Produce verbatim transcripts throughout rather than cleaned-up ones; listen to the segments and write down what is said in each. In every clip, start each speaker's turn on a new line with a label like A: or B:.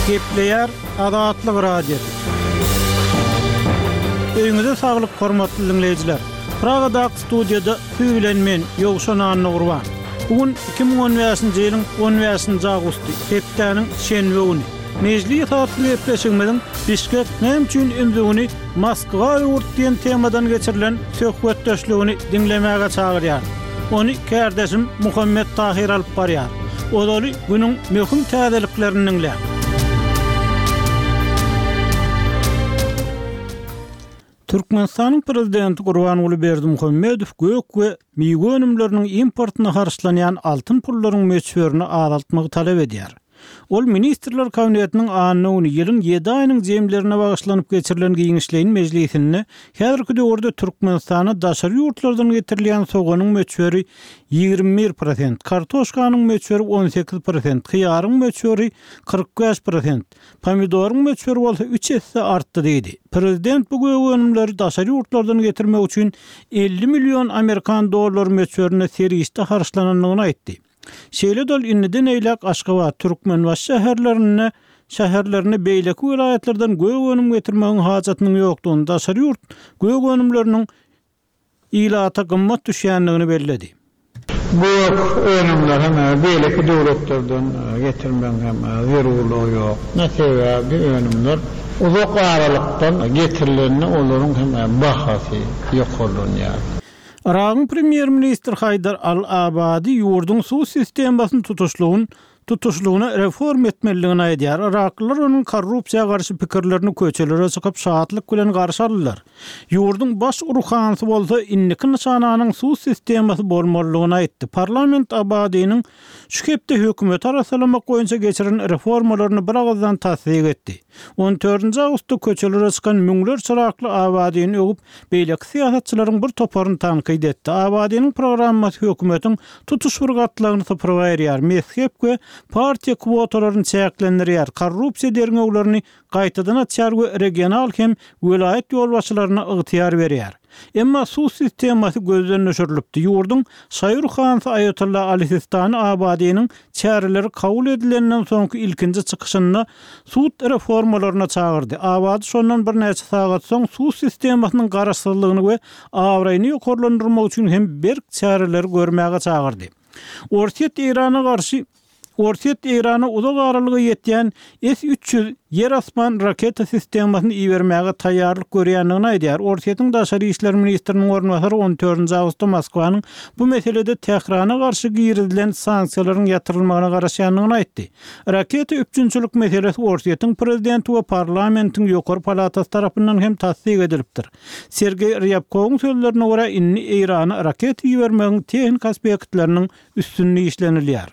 A: Gepleýär Adatlyk radiosu. Öňüňizde saglyk hormatly dinleýijiler. Pragada studiýada siz bilen men Ýogşan Anny Gurban. Bugun iki ming on beşinji ýylyň on beşinji agusty hepdeniň şenbe güni. Mejlis tarapy gepleşigimiň Bişkek näme üçin ömrüni Moskwa ýurtdan temadan geçirilen söhbetdeşligini dinlemäge çagyrýar. Onu kardeşim Muhammed Tahir alyp barýar. Odaly günüň möhüm täzeliklerini dinleýär. Türkmenistanyň prezidenti Gurbanuly Berdimuhammedow gök we miýgue önümleriniň importyna garşylanýan altyn pullaryň möçberini azaltmagy talap edýär. Ol ministrler kabinetiniň anyny ýylyň ýedi aýynyň jemlerine bagyşlanyp geçirilen giňişleýin mejlisinde häzirki döwürde Türkmenistana daşary ýurtlardan getirilýän soganyň möçberi ýigirme bir prosent, kartoşkanyň möçberi on sekiz prosent, hyýaryň möçberi kırk beş prosent, pomidoryň möçberi bolsa üç hisse artdy diýdi. Prezident bu göwnümleri daşary ýurtlardan getirmek üçin elli milyon Amerikan dollary möçberine serişde harçlananyny aýtdy. Şeýle dol inniden eýlek Aşgabat, Türkmenbaş şäherlerine şäherlerine beýleki vilayetlerden göwnüm getirmegiň hajatynyň ýokdugyny daşary ýurt göwnümleriniň ilata gymmat düşýänligini bellädi.
B: Bu önümler hem beýleki döwletlerden getirmeň hem zerurlugy ýok. Näsebe bir önümler uzak aralykdan getirilenine olaryň hem bahasy ýokurlanýar.
A: Iraqyň premier ministri Haydar al-Abadi ýurdun suw sistemasyny tutuşlugyny tutuşlugyna reform etmeligini aýdýar. Iraklylar onuň korrupsiýa garşy pikirlerini köçelere çykyp şahatlyk bilen garşy aldylar. Ýurdun baş uruhansy bolsa inniki nişananyň suw sistemasy bolmalygyny aýtdy. Parlament Abadiňiň şu hepde hökümet arasalamak boýunça geçirilen reformalaryny bir agazdan tasdik etdi. on dördünji agustda köçelere çykan müňler çyrakly Abadiňi öňüp beýleki siýasatçylaryň bir toparyny tanqid etdi. Abadiňiň programmasy hökümetiň tutuş fırgatlaryny tapyraýar. Mezhep we partiýa kwotalaryny çäklendirýär. Korrupsiýa derňewlerini gaýtadan açýar we regional hem vilayet ýolbaşçylaryna ygtyýar berýär. Emma suw sistemasy gözden öşürilipdi. Ýurdun Şaýur Hansy Ayatollah Ali Sistani Abadiňiň çäreleri kabul edilenden soňky ilkinji çykyşyna sud reformalaryna çagyrdy. Abadi şondan bir näçe sagat soň suw sistemasynyň garaşsyzlygyny we awraýyny ýokurlandyrmak üçin hem berk çäreleri görmäge çagyrdy. Ortiýet Irana garşy Ortiýet Irana uzak aralygy ýetýän S üç yüz yer asman raketa sistemasyny iýermäge taýýarlyk görýändigini aýdýar. Ortiýetiň daşary işler ministriniň ornwasary on dördünji agustda Moskwanyň bu meselede Tehrana garşy giýirilen sanksiýalaryň ýatyrylmagyna garaşýandygyny aýtdy. Raketa üçinçilik meselesi Ortiýetiň prezidenti we parlamentiň ýokary palatasy tarapyndan hem tasdik edilipdir. Sergey Ryabkowyň sözlerine görä inni Irana raketa iýermegiň tehnik aspektleriniň üstünlüği işlenilýär.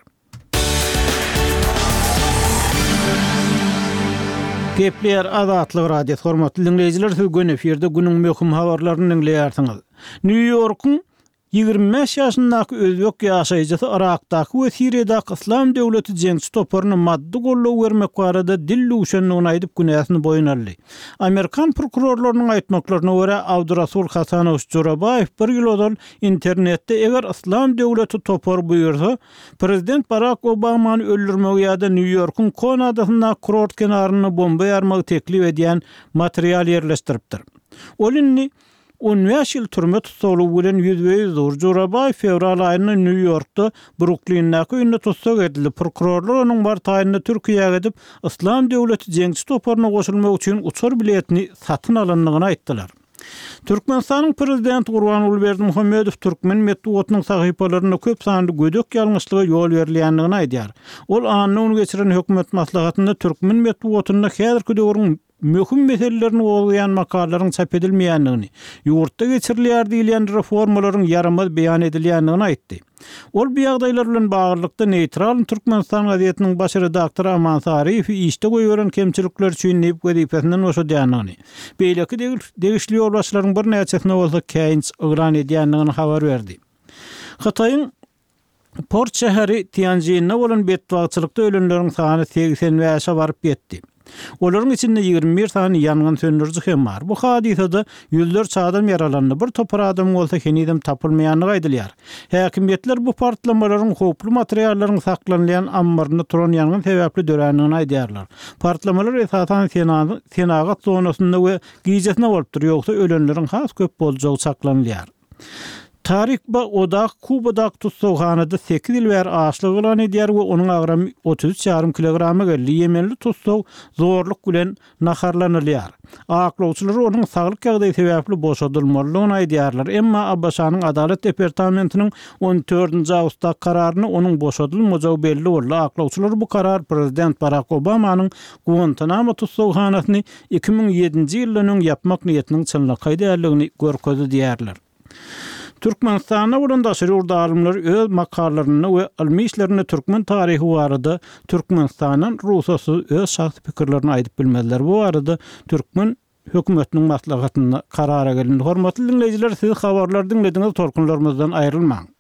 A: Gepleýär Adatlyk radiosu hormatly dinleýijiler, siz gün eferde günüň möhüm habarlaryny dinleýärsiňiz. New York'un ýygrime beş ýaşyndaky özbek ýaşaýjysy Irakdaky we Siriýadaky Islam döwleti jeňçi toparyny maddi gollaw bermek barada dil uşanlygyny aýdyp günäsini boyun aldy. Amerikan prokurorlarynyň aýtmaklaryna görä Abdurasul Hasanow Jorabayew bir ýyl odal internetde eger Islam döwleti topar buýursa, prezident Barack Obamany öldürmek ýa-da New York'un Kona adasynda kurort kenaryny bomba ýarmagy teklip edýän material ýerleşdiripdir. Olinni on beş ýyl türme tutulgy bilen ýüzde dur Jorabayew fevral aýyny New York'da Brooklyn'daky öňünde tutsak edildi. Prokurorlar onuň bartaýyny Türkiýe'ge edip Islam döwleti jeňçi toparyna goşulmak üçin uçur biletini satyn alandygyny aýtdylar. Türkmenistanyň prezidenti Gurbanuly Berdimuhammedow Türkmen medeniýetiniň sahypalaryna köp sanly gödök ýalňyşlyga ýol berilýändigini aýdýar. Ol anyny geçiren hökümet maslahatynda Türkmen medeniýetinde häzirki döwrüň möhüm meselelerini bolýan makalaryň çap edilmeýändigini, ýurtda geçirilýär diýilen reformalaryň yaramaz beýan edilýändigini aýtdy. Ol bu ýagdaýlar bilen baglykda Neýtral Türkmenistan gazetiniň baş redaktory Aman Sariýew işde goýulan kemçilikler üçin näp wezipesinden oşadýanyny, beýleki degişli ýolbaşçylaryň bir näçesine bolsa käýinç ygran edýändigini habar berdi. Hataýyň Port şäheri Tianjin'de bolan bedbagçylykda ölenleriň sany seksen beşe baryp ýetdi. Olaryň içinde ýigirme bir sany ýangyn söndürjü hem bar. Bu hadisede ýüzler çadam ýaralandy. Bir topar adam bolsa henidem tapylmaýanyny aýdylýar. Häkimetler bu partlamalaryň hoply materiallaryň saklanýan ambaryny turan ýangyn sebäpli dörenligini aýdýarlar. Partlamalar esasan senagat zonasynda we gijesine bolup dur, ýoksa ölenleriň has köp boljagy saklanýar. Tarik ba odak Kubada tutsowhanada sekiz ýyl bäri açlyk bilen edýär we onuň agramy otuz üç ýarym kilograma geldi. Yemenli tutsow zorluk bilen naharlanylýar. Aklawçylar onuň saglyk ýagdaýy sebäpli boşadylmalygyny aýdýarlar. Emma Abbaşanyň Adalet departamentiniň on dördünji awgustda kararyny onuň boşadylmajagy belli boldy. Aklawçylar bu karar prezident Barack Obamanyň Guantanamo tutsowhanasyny iki ming ýedinji ýylyň ýapmak niýetiniň çynlygy görkezdi diýerler. Türkmenistana warandaşary urda alimler öz makarlaryny we ilmi işlerini türkmen tarihi barada Türkmenistanyň ruhsasy öz şahsy pikirlerini aýdyp bilmediler. Bu arada türkmen hökümetiniň maslahatyna karara gelindi. Hormatly dinleýijiler, siz habarlar dinlediňiz, torkunlarymyzdan aýrylmaň.